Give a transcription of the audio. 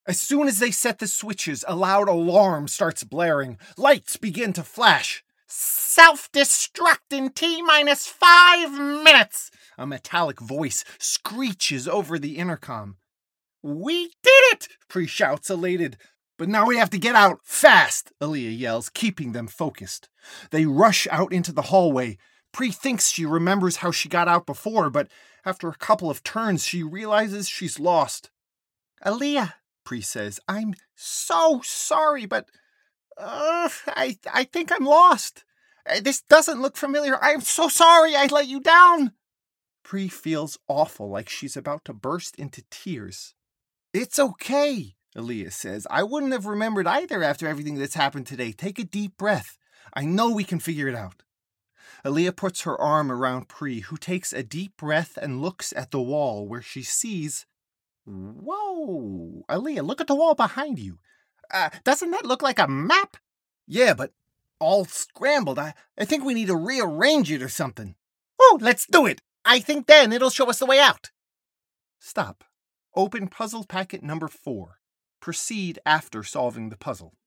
As soon as they set the switches, a loud alarm starts blaring. Lights begin to flash. Self-destruct in T-minus 5 minutes! A metallic voice screeches over the intercom. We did it! Pri shouts, elated. But now we have to get out fast, Aaliyah yells, keeping them focused. They rush out into the hallway. Pri thinks she remembers how she got out before, but after a couple of turns, she realizes she's lost. Aaliyah, Pri says, I'm so sorry, but I think I'm lost. This doesn't look familiar. I'm so sorry I let you down. Pri feels awful, like she's about to burst into tears. It's okay, Aaliyah says. I wouldn't have remembered either after everything that's happened today. Take a deep breath. I know we can figure it out. Aaliyah puts her arm around Pri, who takes a deep breath and looks at the wall where she sees... Whoa! Aaliyah, look at the wall behind you. Doesn't that look like a map? Yeah, but all scrambled. I think we need to rearrange it or something. Oh, let's do it. I think then it'll show us the way out. Stop. Open puzzle packet number 4. Proceed after solving the puzzle.